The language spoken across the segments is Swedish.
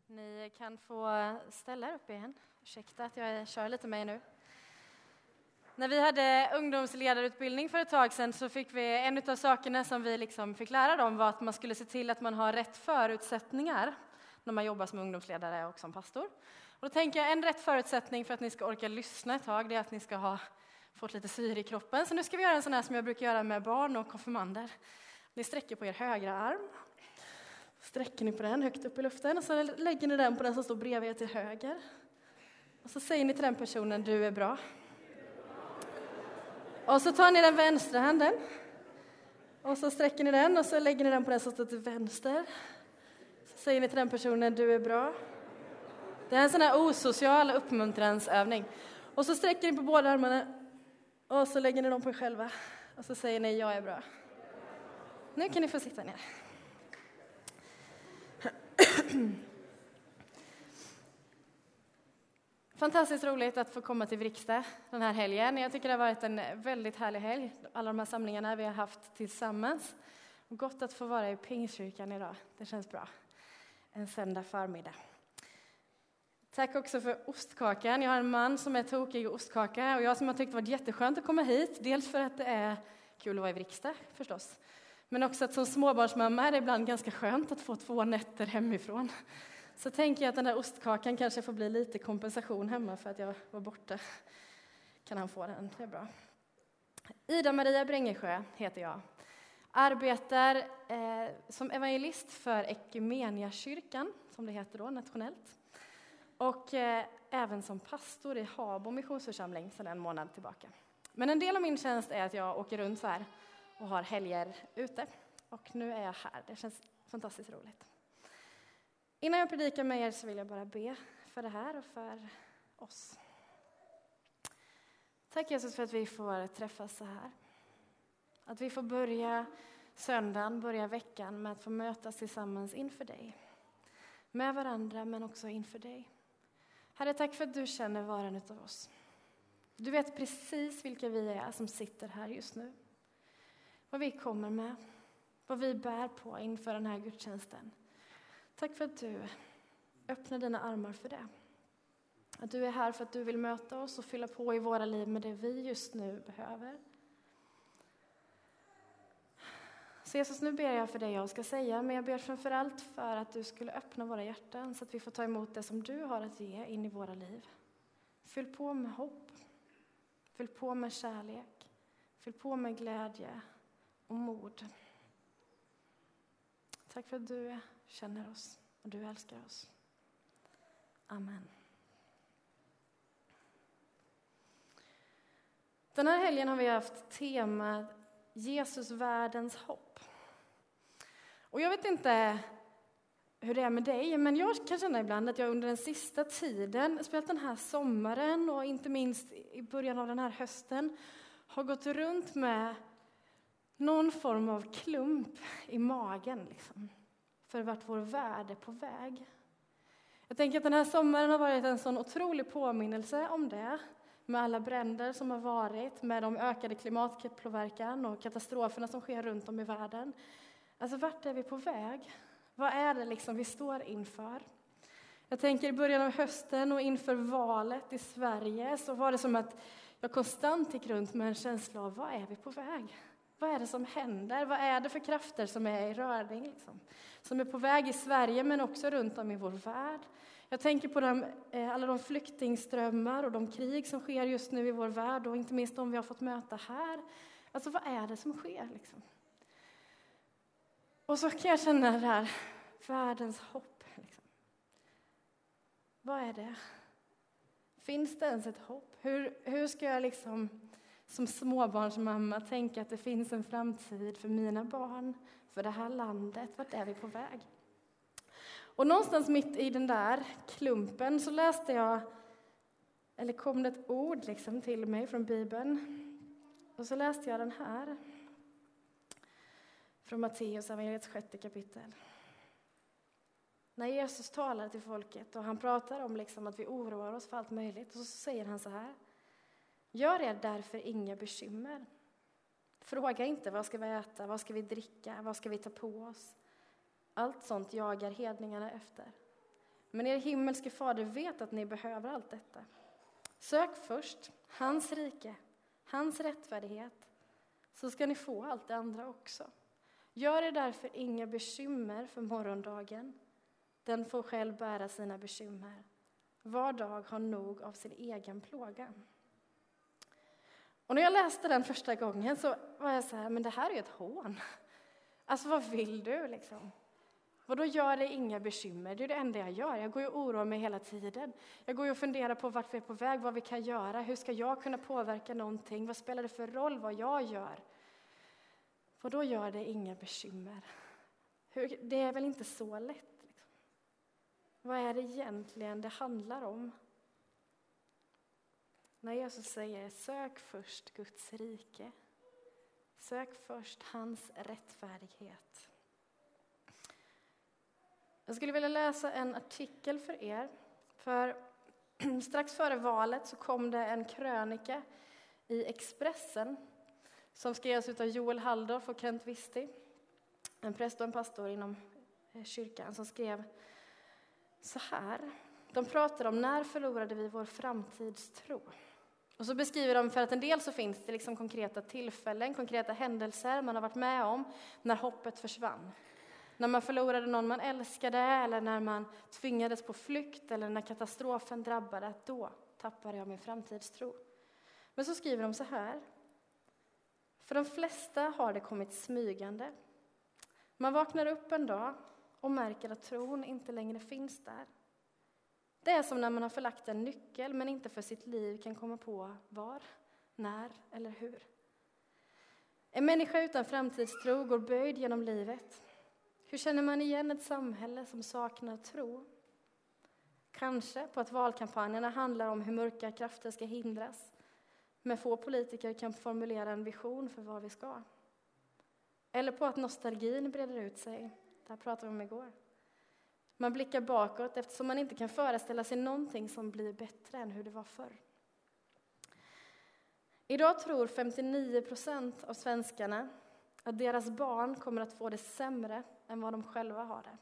Ni kan få ställa er upp igen. Ursäkta att jag kör lite med er nu. När vi hade ungdomsledarutbildning för ett tag sedan så fick vi en av sakerna som vi fick lära dem var att man skulle se till att man har rätt förutsättningar när man jobbar som ungdomsledare och som pastor. Och då tänker jag en rätt förutsättning för att ni ska orka lyssna ett tag det är att ni ska ha fått lite syre i kroppen. Så nu ska vi göra en sån här som jag brukar göra med barn och konfirmander. Ni sträcker på er högra arm. Sträcker ni på den högt upp i luften och så lägger ni den på den som står bredvid er till höger. Och så säger ni till den personen, du är bra. Och så tar ni den vänstra handen. Och så sträcker ni den och så lägger ni den på den som står till vänster. Så säger ni till den personen, du är bra. Det är en sån här osocial uppmuntransövning. Och så sträcker ni på båda armarna. Och så lägger ni dem på er själva. Och så säger ni, jag är bra. Nu kan ni få sitta ner. Fantastiskt roligt att få komma till Vrigstad den här helgen. Jag tycker det har varit en väldigt härlig helg. Alla de här samlingarna vi har haft tillsammans. Och gott att få vara i Pingstkyrkan idag. Det känns bra. En söndag förmiddag. Tack också för ostkakan. Jag har en man som är tokig i ostkaka. Och jag som har tyckt det varit jätteskönt att komma hit. Dels för att det är kul att vara i Vrigstad förstås. Men också att som småbarnsmamma är det ibland ganska skönt att få 2 nätter hemifrån. Så tänker jag att den där ostkakan kanske får bli lite kompensation hemma för att jag var borta. Kan han få den, det är bra. Ida-Maria Brängesjö heter jag. Arbetar som evangelist för Ekumeniakyrkan, som det heter då nationellt. Och även som pastor i Habo missionsförsamling sedan en månad tillbaka. Men en del av min tjänst är att jag åker runt så här och har helger ute. Och nu är jag här, det känns fantastiskt roligt. Innan jag predikar med er så vill jag bara be för det här och för oss. Tack Jesus för att vi får träffas så här. Att vi får börja söndagen, börja veckan med att få mötas tillsammans inför dig. Med varandra men också inför dig. Herre, tack för att du känner var en utav oss. Du vet precis vilka vi är som sitter här just nu. Vad vi kommer med. Vad vi bär på inför den här gudstjänsten. Tack för att du öppnar dina armar för det. Att du är här för att du vill möta oss och fylla på i våra liv med det vi just nu behöver. Så Jesus, nu ber jag för det jag ska säga. Men jag ber framförallt för att du skulle öppna våra hjärtan. Så att vi får ta emot det som du har att ge in i våra liv. Fyll på med hopp. Fyll på med kärlek. Fyll på med glädje och mod. Tack för att du känner oss och du älskar oss. Amen. Den här helgen har vi haft tema Jesus världens hopp. Och jag vet inte hur det är med dig, men jag kan känna ibland att jag under den sista tiden, speciellt den här sommaren och inte minst i början av den här hösten, har gått runt med någon form av klump i magen för vart vår värld är på väg. Jag tänker att den här sommaren har varit en sån otrolig påminnelse om det. Med alla bränder som har varit, med de ökade klimatpåverkan och katastroferna som sker runt om i världen. Alltså vart är vi på väg? Vad är det vi står inför? Jag tänker i början av hösten och inför valet i Sverige så var det som att jag konstant gick runt med en känsla av vad är vi på väg? Vad är det som händer? Vad är det för krafter som är i rörning? Som är på väg i Sverige men också runt om i vår värld. Jag tänker på alla de flyktingströmmar och de krig som sker just nu i vår värld. Och inte minst de vi har fått möta här. Alltså vad är det som sker? Och så kan jag känna det här världens hopp. Vad är det? Finns det ens ett hopp? Hur ska jag som småbarnsmamma tänka att det finns en framtid för mina barn, för det här landet? Vart är vi på väg? Och någonstans mitt i den där klumpen så läste jag, eller kom det ett ord till mig från Bibeln. Och så läste jag den här. Från Matteus evangeliets 6:e kapitel. När Jesus talar till folket och han pratar om att vi oroar oss för allt möjligt. Och så säger han så här. Gör er därför inga bekymmer. Fråga inte vad ska vi äta, vad ska vi dricka, vad ska vi ta på oss. Allt sånt jagar hedningarna efter. Men er himmelske fader vet att ni behöver allt detta. Sök först hans rike, hans rättfärdighet, så ska ni få allt det andra också. Gör er därför inga bekymmer för morgondagen. Den får själv bära sina bekymmer. Var dag har nog av sin egen plåga. Och när jag läste den första gången så var jag så här, men det här är ju ett hån. Alltså vad vill du liksom? Vadå gör det inga bekymmer? Det är det enda jag gör. Jag går ju och oroar mig hela tiden. Jag går ju och funderar på vart vi är på väg, vad vi kan göra. Hur ska jag kunna påverka någonting? Vad spelar det för roll vad jag gör? Vadå gör det inga bekymmer? Det är väl inte så lätt? Liksom. Vad är det egentligen det handlar om? När Jesus säger, sök först Guds rike. Sök först hans rättfärdighet. Jag skulle vilja läsa en artikel för er. För strax före valet så kom det en krönika i Expressen som skrevs av Joel Halldorf och Kent Wisti. En präst och en pastor inom kyrkan som skrev så här. De pratar om när förlorade vi vår framtidstro. Och så beskriver de för att en del så finns det liksom konkreta tillfällen, konkreta händelser man har varit med om när hoppet försvann. När man förlorade någon man älskade eller när man tvingades på flykt eller när katastrofen drabbade, då tappade jag min framtidstro. Men så skriver de så här. För de flesta har det kommit smygande. Man vaknar upp en dag och märker att tron inte längre finns där. Det är som när man har förlagt en nyckel men inte för sitt liv kan komma på var, när eller hur. En människa utan framtidstro går böjd genom livet. Hur känner man igen ett samhälle som saknar tro? Kanske på att valkampanjerna handlar om hur mörka krafter ska hindras. Men få politiker kan formulera en vision för vad vi ska. Eller på att nostalgin breder ut sig. Det här pratade vi om igår. Man blickar bakåt eftersom man inte kan föreställa sig någonting som blir bättre än hur det var förr. Idag tror 59% av svenskarna att deras barn kommer att få det sämre än vad de själva har det.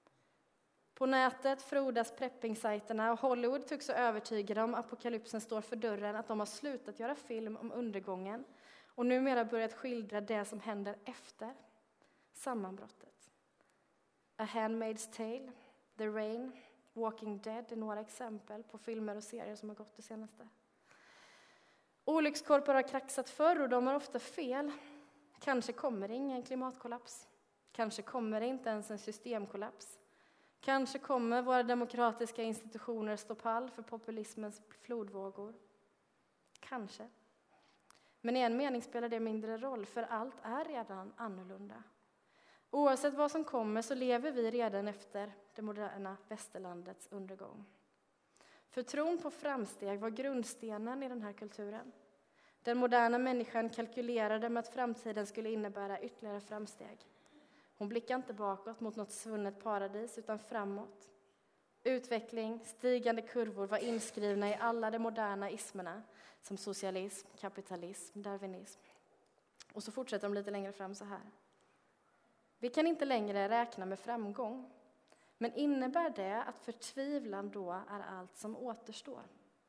På nätet frodas prepping-sajterna och Hollywood tycks så övertygade om apokalypsen står för dörren att de har slutat göra film om undergången och numera börjat skildra det som händer efter sammanbrottet. A Handmaid's Tale, The Rain, Walking Dead är några exempel på filmer och serier som har gått det senaste. Olyckskorpar har kraxat förr och de har ofta fel. Kanske kommer det ingen klimatkollaps. Kanske kommer det inte ens en systemkollaps. Kanske kommer våra demokratiska institutioner stå pall för populismens flodvågor. Kanske. Men i en mening spelar det mindre roll, för allt är redan annorlunda. Oavsett vad som kommer så lever vi redan efter det moderna västerlandets undergång. För tron på framsteg var grundstenen i den här kulturen. Den moderna människan kalkylerade med att framtiden skulle innebära ytterligare framsteg. Hon blickade inte bakåt mot något svunnet paradis utan framåt. Utveckling, stigande kurvor var inskrivna i alla de moderna ismerna som socialism, kapitalism, darwinism. Och så fortsätter de lite längre fram så här. Vi kan inte längre räkna med framgång. Men innebär det att förtvivlan då är allt som återstår?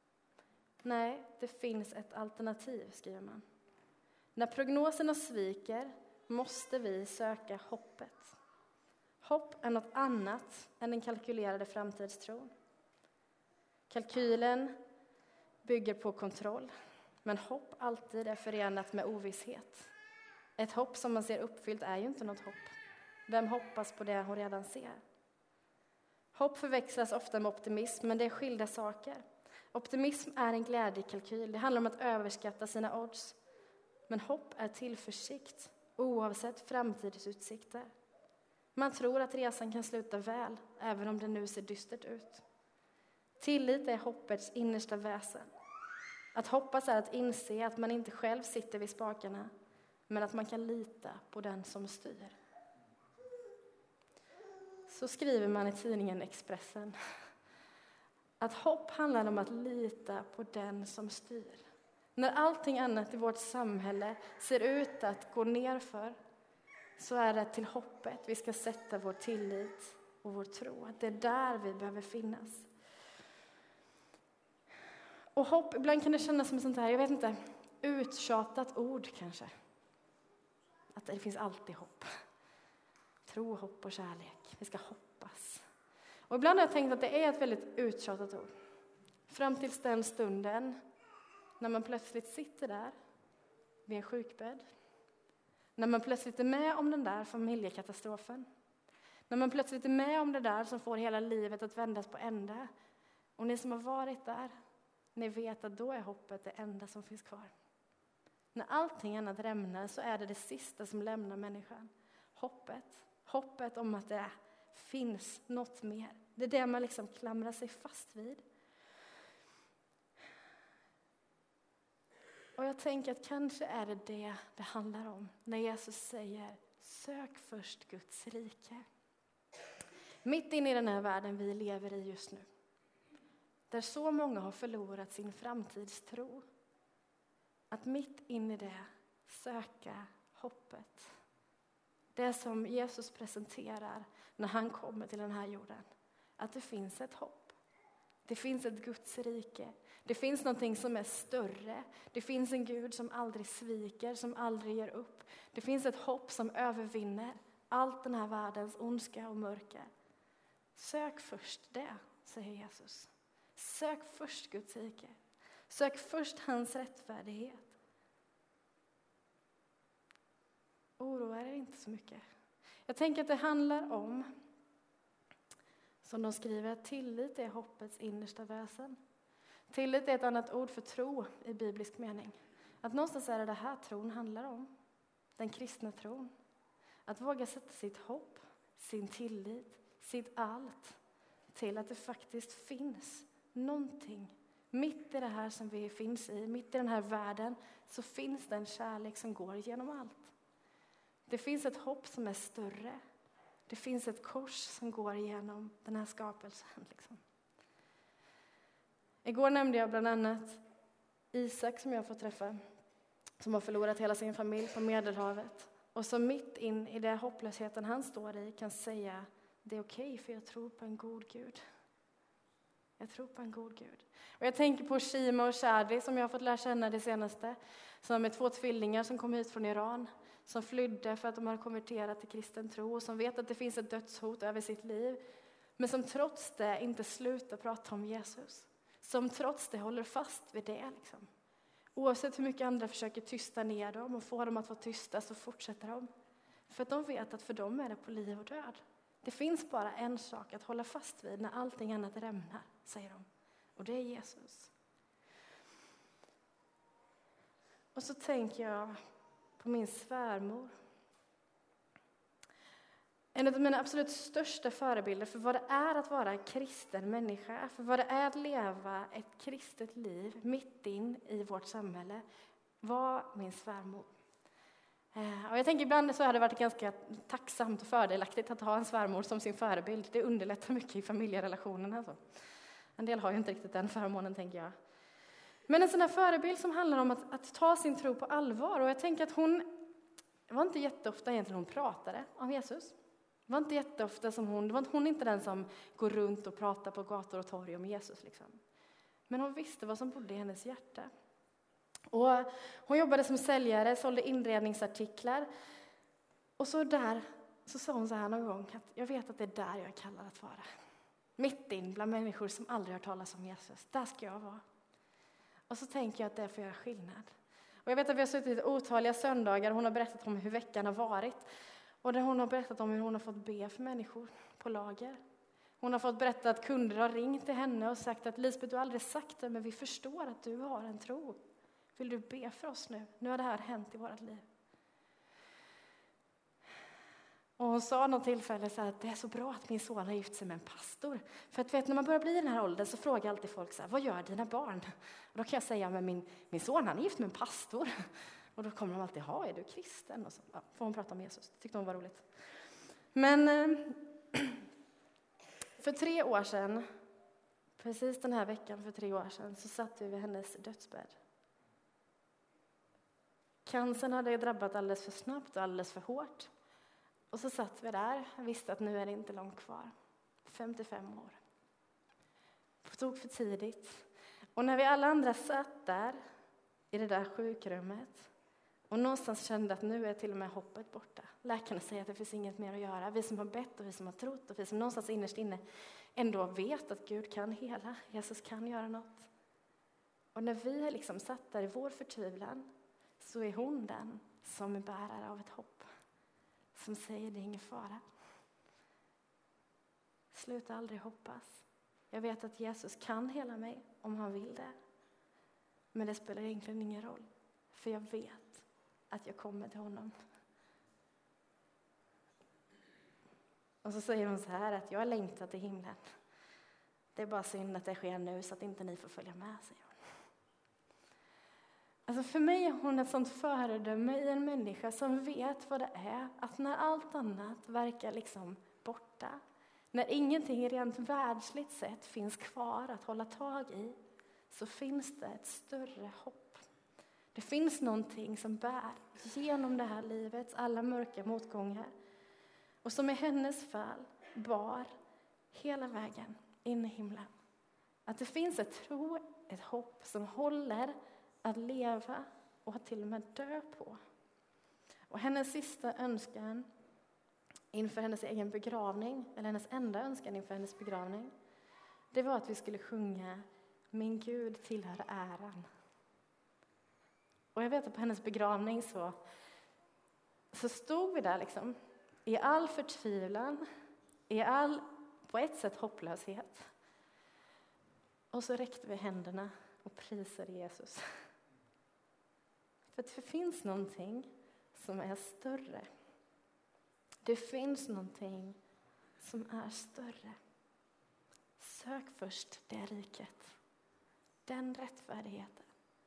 Nej, det finns ett alternativ, skriver man. När prognoserna sviker måste vi söka hoppet. Hopp är något annat än den kalkylerade framtidstron. Kalkylen bygger på kontroll, men hopp alltid är förenat med ovisshet. Ett hopp som man ser uppfyllt är ju inte något hopp. Vem hoppas på det hon redan ser? Hopp förväxlas ofta med optimism, men det är skilda saker. Optimism är en glädjekalkyl. Det handlar om att överskatta sina odds. Men hopp är tillförsikt, oavsett framtidsutsikter. Man tror att resan kan sluta väl, även om det nu ser dystert ut. Tillit är hoppets innersta väsen. Att hoppas är att inse att man inte själv sitter vid spakarna, men att man kan lita på den som styr. Så skriver man i tidningen Expressen. Att hopp handlar om att lita på den som styr. När allting annat i vårt samhälle ser ut att gå ner för, så är det till hoppet vi ska sätta vår tillit. och vår tro. Att det är där vi behöver finnas. Och hopp, ibland kan det kännas som sånt här, jag vet inte, uttjatat ord kanske. Att det finns alltid hopp. Tro, hopp och kärlek. Vi ska hoppas. Och ibland har jag tänkt att det är ett väldigt uttjatat ord. Fram tills den stunden när man plötsligt sitter där vid en sjukbädd. När man plötsligt är med om den där familjekatastrofen. När man plötsligt är med om det där som får hela livet att vändas på ända. Och ni som har varit där, ni vet att då är hoppet det enda som finns kvar. När allting annat rämnar så är det sista som lämnar människan. Hoppet. Hoppet om att det finns något mer. Det är det man liksom klamrar sig fast vid. Och jag tänker att kanske är det handlar om. När Jesus säger, sök först Guds rike. Mitt inne i den här världen vi lever i just nu. Där så många har förlorat sin framtidstro. Att mitt inne i det söka hoppet. Det som Jesus presenterar när han kommer till den här jorden. Att det finns ett hopp. Det finns ett Guds rike. Det finns någonting som är större. Det finns en Gud som aldrig sviker, som aldrig ger upp. Det finns ett hopp som övervinner allt den här världens ondska och mörker. Sök först det, säger Jesus. Sök först Guds rike. Sök först hans rättfärdighet. Oroa er inte så mycket. Jag tänker att det handlar om, som de skriver, att tillit är hoppets innersta väsen. Tillit är ett annat ord för tro i biblisk mening. Att någonstans är det här tron handlar om. Den kristna tron. Att våga sätta sitt hopp, sin tillit, sitt allt till att det faktiskt finns någonting. Mitt i det här som vi finns i, mitt i den här världen, så finns det en kärlek som går genom allt. Det finns ett hopp som är större. Det finns ett kors som går igenom den här skapelsen. Liksom. Igår nämnde jag bland annat Isak som jag får träffa. Som har förlorat hela sin familj på Medelhavet. Och som mitt in i den hopplösheten han står i kan säga, det är okej för jag tror på en god Gud. Jag tror på en god Gud. Och jag tänker på Shima och Shadi som jag har fått lära känna det senaste. Som är 2 tvillingar som kom hit från Iran. Som flydde för att de har konverterat till kristen tro. Och som vet att det finns ett dödshot över sitt liv. Men som trots det inte slutar prata om Jesus. Som trots det håller fast vid det. Liksom. Oavsett hur mycket andra försöker tysta ner dem och få dem att vara tysta så fortsätter de. För att de vet att för dem är det på liv och död. Det finns bara en sak att hålla fast vid när allting annat rämnar, säger de. Och det är Jesus. Och så tänker jag på min svärmor. En av mina absolut största förebilder för vad det är att vara en kristen människa. För vad det är att leva ett kristet liv mitt in i vårt samhälle var min svärmor. Och jag tänker ibland så hade det varit ganska tacksamt och fördelaktigt att ha en svärmor som sin förebild. Det underlättar mycket i familjerelationerna. Alltså. En del har ju inte riktigt den förmånen, tänker jag. Men en sån här förebild som handlar om att ta sin tro på allvar. Och jag tänker att det var inte jätteofta egentligen hon pratade om Jesus. Det var inte jätteofta som hon inte den som går runt och pratar på gator och torg om Jesus. Liksom. Men hon visste vad som bodde i hennes hjärta. Och hon jobbade som säljare, sålde inredningsartiklar. Och så sa hon så här någon gång att jag vet att det är där jag är kallad att vara. Mitt in bland människor som aldrig har talat om Jesus. Där ska jag vara. Och så tänker jag att det får göra skillnad. Och jag vet att vi har suttit otaliga söndagar och hon har berättat om hur veckan har varit. Och där hon har berättat om hur hon har fått be för människor på lager. Hon har fått berätta att kunder har ringt till henne och sagt att Lisbeth, du har aldrig sagt det, men vi förstår att du har en tro. Vill du be för oss nu? Nu har det här hänt i vårt liv. Och hon sa något tillfälle så här att det är så bra att min son har gift sig med en pastor. För att vet, när man börjar bli i den här åldern så frågar alltid folk så här, vad gör dina barn? Och då kan jag säga, men min son han är gift med en pastor. Och då kommer de alltid, är du kristen? Och så får hon prata om Jesus. Det tyckte hon var roligt. Men för 3 år sedan, precis den här veckan för 3 år sedan, så satt vi vid hennes dödsbädd. Cancern hade drabbat alldeles för snabbt och alldeles för hårt. Och så satt vi där och visste att nu är det inte långt kvar. 55 år. På tok för tidigt. Och när vi alla andra satt där i det där sjukrummet och någonstans kände att nu är till och med hoppet borta. Läkarna säger att det finns inget mer att göra. Vi som har bett och vi som har trott och vi som någonstans innerst inne ändå vet att Gud kan hela. Jesus kan göra något. Och när vi liksom satt där i vår förtvivlan så är hon den som är bärare av ett hopp. Som säger det är ingen fara. Sluta aldrig hoppas. Jag vet att Jesus kan hela mig om han vill det. Men det spelar egentligen ingen roll. För jag vet att jag kommer till honom. Och så säger hon så här att jag längtar till himlen. Det är bara synd att det sker nu så att inte ni får följa med, säger hon. Alltså för mig är hon ett sånt föredöme i en människa som vet vad det är. Att när allt annat verkar liksom borta. När ingenting rent världsligt sett finns kvar att hålla tag i. Så finns det ett större hopp. Det finns någonting som bär genom det här livets alla mörka motgångar. Och som i hennes fall bar hela vägen in i himlen. Att det finns ett tro, ett hopp som håller att leva och att till och med dö på. Och hennes sista önskan inför hennes egen begravning, eller hennes enda önskan inför hennes begravning, det var att vi skulle sjunga Min Gud tillhör äran. Och jag vet att på hennes begravning så stod vi där liksom i all förtvivlan, i all på ett sätt hopplöshet. Och så räckte vi händerna och prisade Jesus. För att det finns någonting som är större. Det finns någonting som är större. Sök först det riket. Den rättfärdigheten.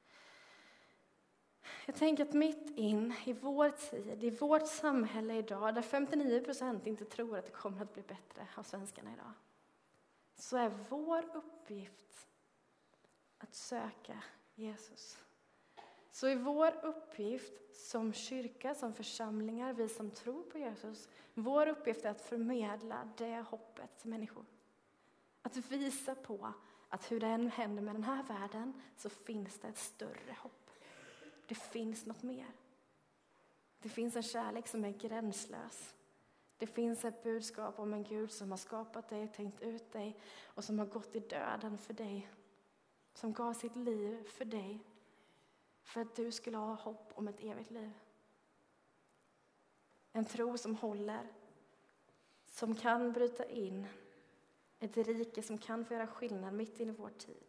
Jag tänker att mitt in i vår tid, i vårt samhälle idag, där 59% inte tror att det kommer att bli bättre av svenskarna idag, så är vår uppgift att söka Jesus. Så är vår uppgift som kyrka, som församlingar, vi som tror på Jesus, vår uppgift är att förmedla det hoppet till människor. Att visa på att hur det än händer med den här världen så finns det ett större hopp. Det finns något mer. Det finns en kärlek som är gränslös. Det finns ett budskap om en Gud som har skapat dig, tänkt ut dig och som har gått i döden för dig. Som gav sitt liv för dig. För att du skulle ha hopp om ett evigt liv. En tro som håller. Som kan bryta in. Ett rike som kan få göra skillnad mitt in i vår tid.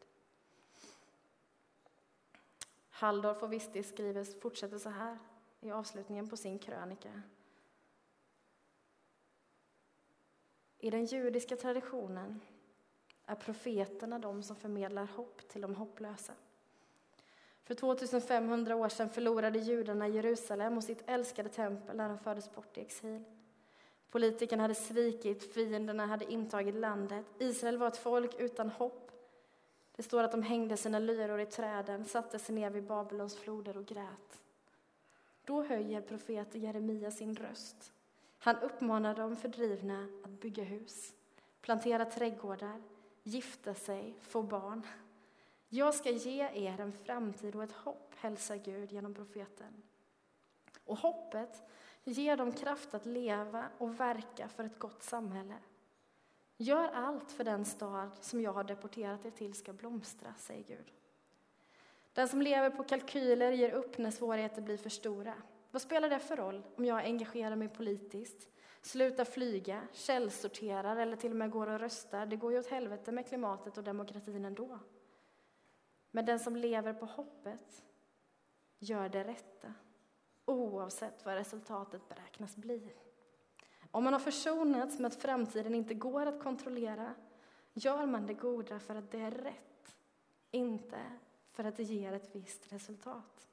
Halldorf och Vistis fortsätter så här i avslutningen på sin krönika. I den judiska traditionen är profeterna de som förmedlar hopp till de hopplösa. För 2500 år sedan förlorade judarna Jerusalem och sitt älskade tempel när de fördes bort i exil. Politikerna hade svikit, fienderna hade intagit landet. Israel var ett folk utan hopp. Det står att de hängde sina lyror i träden, satte sig ner vid Babylons floder och grät. Då höjer profeten Jeremia sin röst. Han uppmanar de fördrivna att bygga hus, plantera trädgårdar, gifta sig, få barn. Jag ska ge er en framtid och ett hopp, hälsar Gud genom profeten. Och hoppet ger dem kraft att leva och verka för ett gott samhälle. Gör allt för den stad som jag har deporterat er till ska blomstra, säger Gud. Den som lever på kalkyler ger upp när svårigheter blir för stora. Vad spelar det för roll om jag engagerar mig politiskt, slutar flyga, källsorterar eller till och med går och röstar? Det går ju åt helvete med klimatet och demokratin ändå. Men den som lever på hoppet gör det rätta, oavsett vad resultatet beräknas bli. Om man har försonats med att framtiden inte går att kontrollera, gör man det goda för att det är rätt, inte för att det ger ett visst resultat.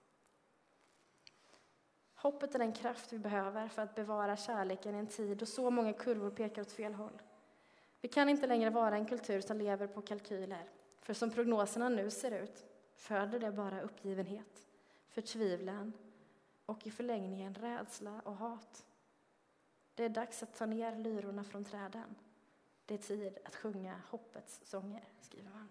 Hoppet är den kraft vi behöver för att bevara kärleken i en tid då så många kurvor pekar åt fel håll. Vi kan inte längre vara en kultur som lever på kalkyler, för som prognoserna nu ser ut föder det bara uppgivenhet, förtvivlan och i förlängningen rädsla och hat. Det är dags att ta ner lyrorna från träden. Det är tid att sjunga hoppets sånger, skriver man.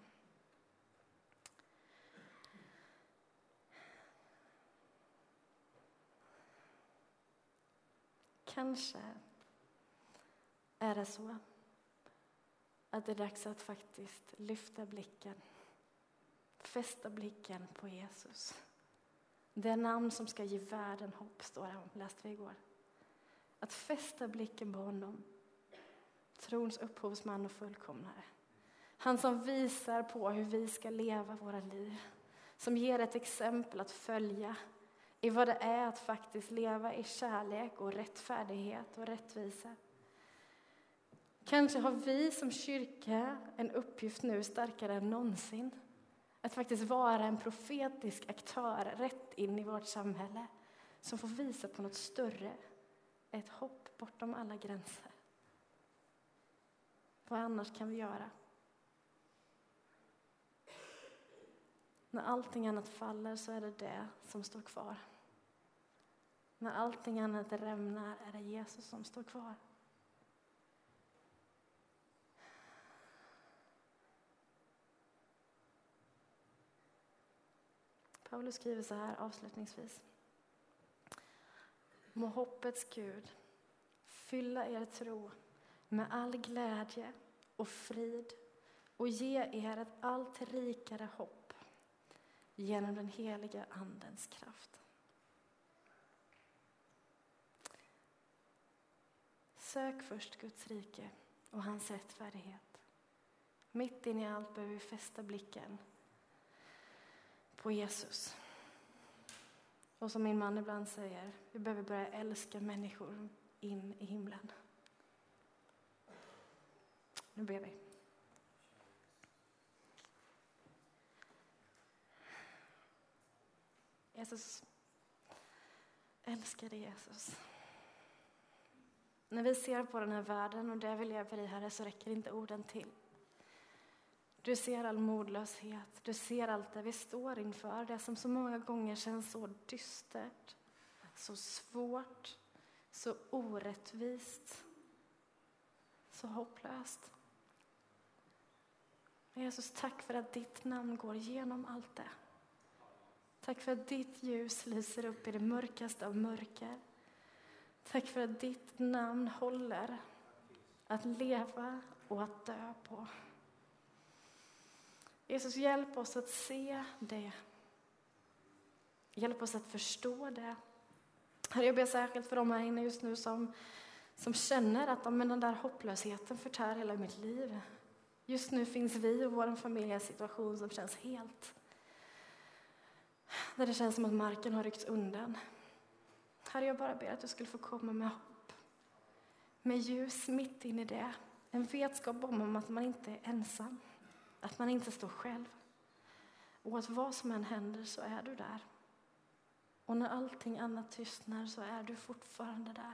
Kanske är det så att det är dags att faktiskt lyfta blicken, fästa blicken på Jesus. Det namn som ska ge världen hopp, står det om, läste vi igår. Att fästa blicken på honom, trons upphovsman och fullkomnare. Han som visar på hur vi ska leva våra liv. Som ger ett exempel att följa i vad det är att faktiskt leva i kärlek och rättfärdighet och rättvisa. Kanske har vi som kyrka en uppgift nu starkare än någonsin. Att faktiskt vara en profetisk aktör rätt in i vårt samhälle. Som får visa på något större. Ett hopp bortom alla gränser. Vad annars kan vi göra? När allting annat faller så är det som står kvar. När allting annat rämnar är det Jesus som står kvar. Paulus skriver så här avslutningsvis. Må hoppets Gud fylla er tro med all glädje och frid och ge er ett allt rikare hopp genom den heliga andens kraft. Sök först Guds rike och hans rättfärdighet. Mitt in i allt behöver vi fästa blicken på Jesus. Och som min man ibland säger, vi behöver börja älska människor in i himlen. Nu ber vi. Jesus, älskade Jesus. När vi ser på den här världen och det vi lever i, Herre, så räcker inte orden till. Du ser all modlöshet, du ser allt det vi står inför, det som så många gånger känns så dystert, så svårt, så orättvist, så hopplöst. Jesus, tack för att ditt namn går igenom allt det. Tack för att ditt ljus lyser upp i det mörkaste av mörker. Tack för att ditt namn håller att leva och att dö på. Jesus, hjälp oss att se det. Hjälp oss att förstå det. Herre, jag ber särskilt för de här inne just nu som känner att den där hopplösheten förtär hela mitt liv. Just nu finns vi och vår familj i en situation som känns helt. Där det känns som att marken har ryckts undan. Herre, jag bara ber att du skulle få komma med hopp. Med ljus mitt in i det. En vetskap om att man inte är ensam. Att man inte står själv. Och att vad som än händer så är du där. Och när allting annat tystnar så är du fortfarande där.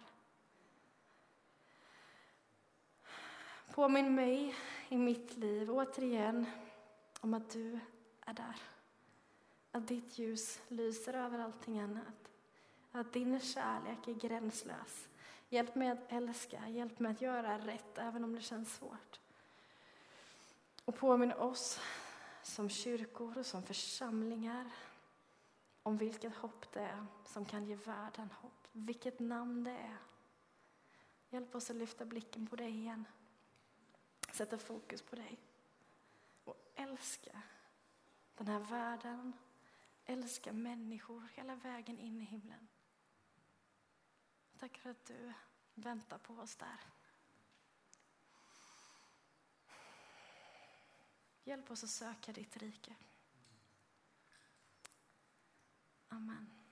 Påminn mig i mitt liv återigen om att du är där. Att ditt ljus lyser över allting annat. Att din kärlek är gränslös. Hjälp mig att älska, hjälp mig att göra rätt även om det känns svårt. Och påminn oss som kyrkor och som församlingar om vilket hopp det är som kan ge världen hopp. Vilket namn det är. Hjälp oss att lyfta blicken på dig igen. Sätta fokus på dig. Och älska den här världen. Älska människor hela vägen in i himlen. Tack för att du väntar på oss där. Hjälp oss att söka ditt rike. Amen.